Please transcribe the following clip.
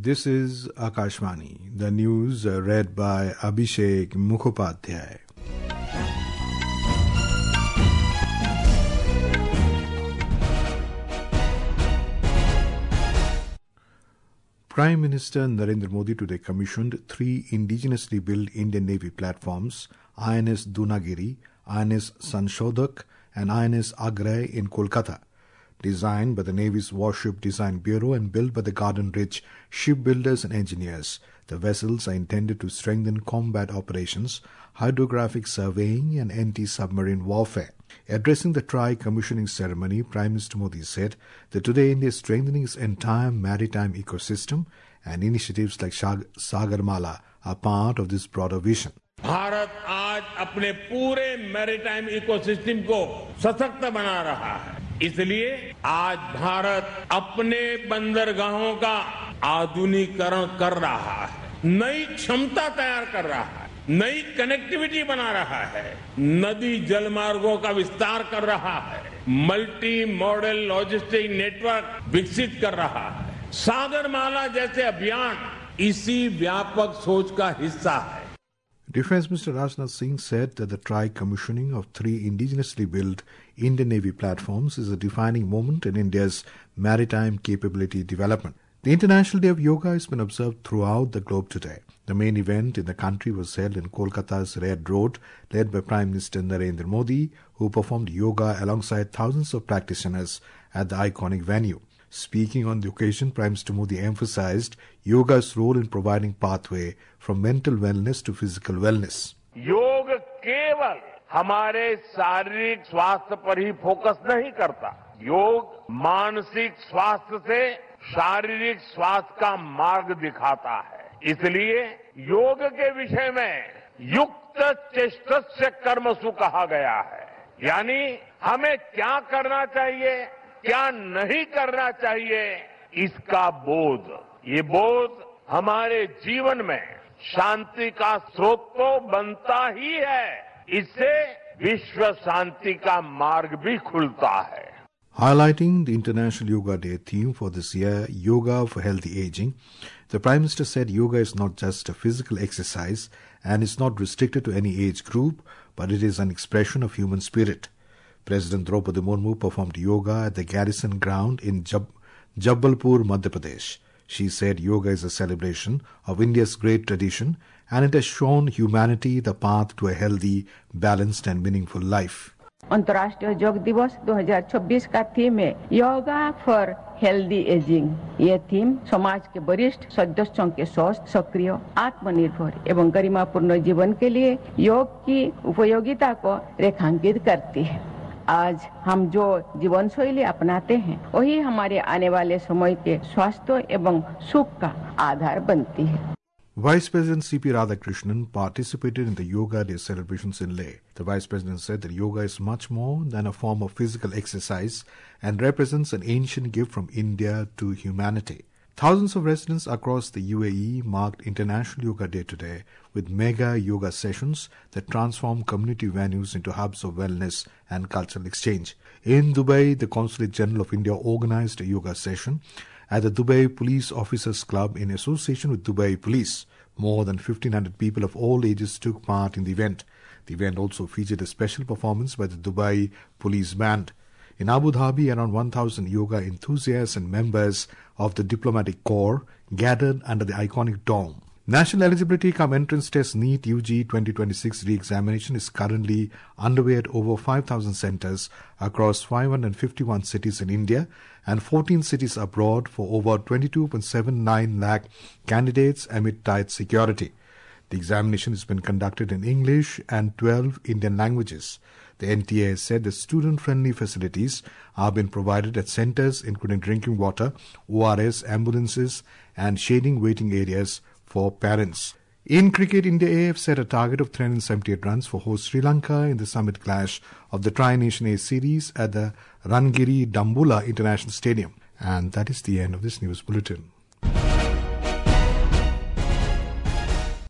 This is Akashvani. The news read by Abhishek Mukhopadhyay. Prime Minister Narendra Modi today commissioned 3 indigenously built Indian Navy platforms, INS Dunagiri, INS Sanshodhak and INS Agray in Kolkata. Designed by the Navy's Warship Design Bureau and built by the Garden-Rich shipbuilders and engineers, the vessels are intended to strengthen combat operations, hydrographic surveying and anti-submarine warfare. Addressing the tri-commissioning ceremony, Prime Minister Modi said that today India is strengthening its entire maritime ecosystem and initiatives like Sagarmala are part of this broader vision. Bharat आज अपने पूरे maritime ecosystem को सशक्त बना रहा है। इसलिए आज भारत अपने बंदरगाहों का आधुनिकीकरण कर रहा है, नई क्षमता तैयार कर रहा है, नई कनेक्टिविटी बना रहा है, नदी जलमार्गों का विस्तार कर रहा है, मल्टी मॉडल लॉजिस्टिक नेटवर्क विकसित कर रहा है। सागरमाला जैसे अभियान इसी व्यापक सोच का हिस्सा है। Defence Minister Rajnath Singh said that the tri-commissioning of 3 indigenously built Indian Navy platforms is a defining moment in India's maritime capability development. The International Day of Yoga has been observed throughout the globe today. The main event in the country was held in Kolkata's Red Road, led by Prime Minister Narendra Modi, who performed yoga alongside thousands of practitioners at the iconic venue. Speaking on the occasion, Prime Minister Modi emphasized yoga's role in providing pathway from mental wellness to physical wellness. योग केवल हमारे शारीरिक स्वास्थ्य पर ही focus नहीं करता, योग मानसिक स्वास्थ्य से शारीरिक स्वास्थ्य का मार्ग दिखाता है। इसलिए योग के विषय में युक्त चेष्टस्य कर्मसु कहा गया है, यानी हमें क्या करना चाहिए, क्या नहीं करना चाहिए, इसका बोध। ये बोध हमारे जीवन में शांति का स्रोत तो बनता ही है, इससे विश्व शांति का मार्ग भी खुलता है। Highlighting the International Yoga Day theme for this year, Yoga for Healthy Aging, the Prime Minister said yoga is not just a physical exercise and is not restricted to any age group, but it is an expression of human spirit. President Draupadi Murmu performed yoga at the Garrison Ground in Jabalpur, Madhya Pradesh. She said yoga is a celebration of India's great tradition and it has shown humanity the path to a healthy, balanced and meaningful life. अंतर्राष्ट्रीय योग दिवस 2026 का theme है yoga for healthy ageing. ये theme समाज के वरिष्ठ सदस्यों के स्वस्थ, सक्रिय, आत्मनिर्भर एवं गरिमापूर्ण जीवन के लिए योग की उपयोगिता को रेखांकित करती है। आज हम जो जीवन शैली अपनाते हैं वही हमारे आने वाले समय के स्वास्थ्य एवं सुख का आधार बनती है। Vice President C.P. Radhakrishnan participated in the Yoga Day celebrations in Leh. The Vice President said that yoga is much more than a form of physical exercise and represents an ancient gift from India to humanity. Thousands of residents across the UAE marked International Yoga Day today with mega yoga sessions that transform community venues into hubs of wellness and cultural exchange. In Dubai, the Consulate General of India organized a yoga session at the Dubai Police Officers Club in association with Dubai Police. More than 1,500 people of all ages took part in the event. The event also featured a special performance by the Dubai Police Band. In Abu Dhabi, around 1,000 yoga enthusiasts and members of the diplomatic corps gathered under the iconic dome. National Eligibility cum Entrance Test NEET UG 2026 re-examination is currently underway at over 5,000 centres across 551 cities in India and 14 cities abroad for over 22.79 lakh candidates amid tight security. The examination has been conducted in English and 12 Indian languages. The NTA has said that student-friendly facilities are being provided at centres including drinking water, ORS, ambulances and shading waiting areas for parents. In cricket, India AF set a target of 378 runs for host Sri Lanka in the summit clash of the Tri-Nation A series at the Rangiri Dambula International Stadium. And that is the end of this news bulletin.